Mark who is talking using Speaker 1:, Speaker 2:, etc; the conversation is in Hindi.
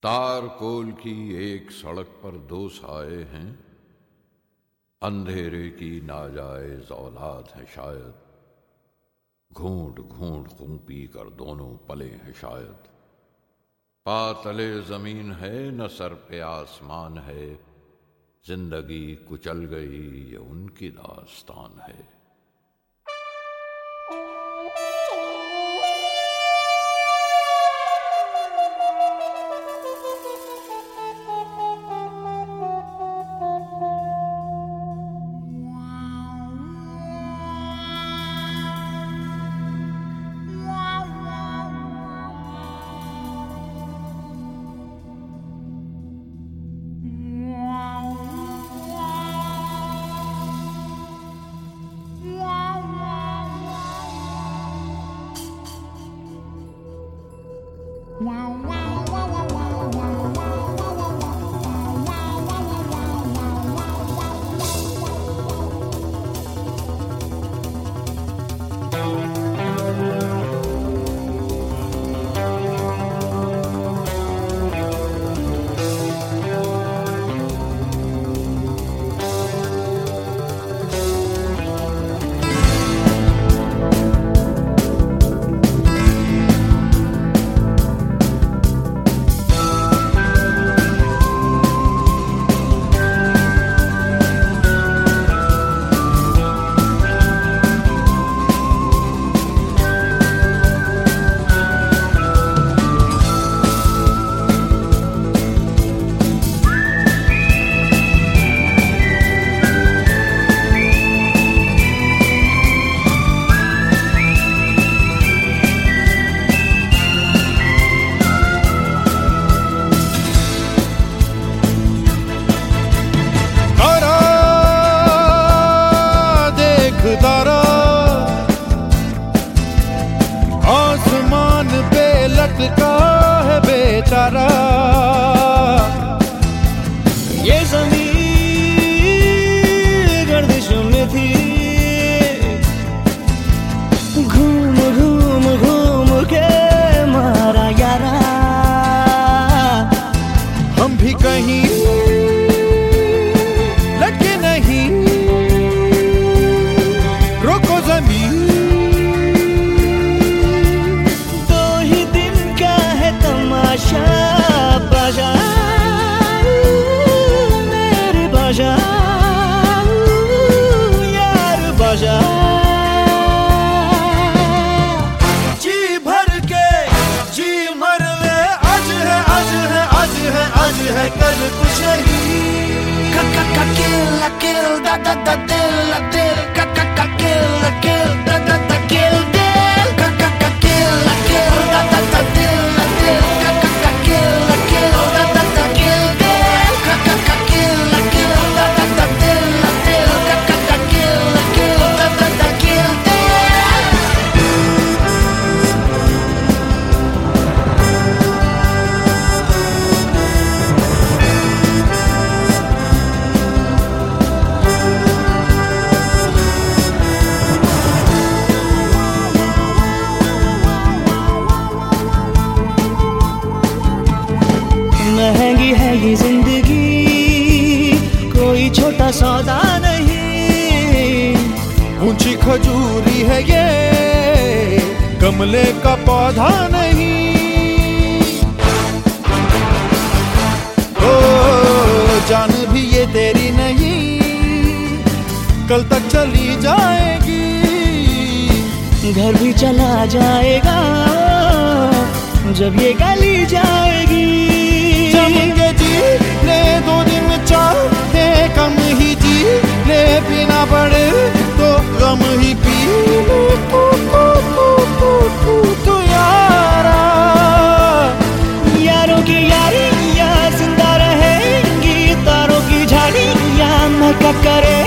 Speaker 1: तारकोल की एक सड़क पर दो साए हैं, अंधेरे की नाजायज औलाद है शायद। घूंट घूंट खूं पी कर दोनों पले हैं शायद। पातले जमीन है न सर पे आसमान है, जिंदगी कुचल गई ये उनकी दास्तान है।
Speaker 2: आसमान पे लटका है बेचारा,
Speaker 3: ये ज़मीन गर्दिशों में थी। घूम घूम घूम के मारा यारा,
Speaker 2: हम भी कहीं लटके नहीं। रोको जमीन,
Speaker 3: बाजा मेरे बाजा यार बाजा।
Speaker 2: जी भर के जी मर ले, आज है आज है आज है आज है कल कुछ नहीं।
Speaker 3: Kill kill da da da dill dill kill kill da da da kill dill kill kill da da da dill dill kill kill da da da kill dill kill kill da da da dill dill kill kill da da da kill dill. महंगी है ये जिंदगी, कोई छोटा सौदा नहीं।
Speaker 2: ऊंची खजूरी है ये, गमले का पौधा नहीं। ओ जान भी ये तेरी नहीं, कल तक चली जाएगी।
Speaker 3: घर भी चला जाएगा जब ये गली जाएगी।
Speaker 2: जमेंगे जी ले 2 दिन चाहे कम ही जी ले, पीना पड़े तो गम ही पी ले। तू यारा,
Speaker 3: यारों की यारियां जिंदा रहेंगी, तारों की झाड़ियां महका करे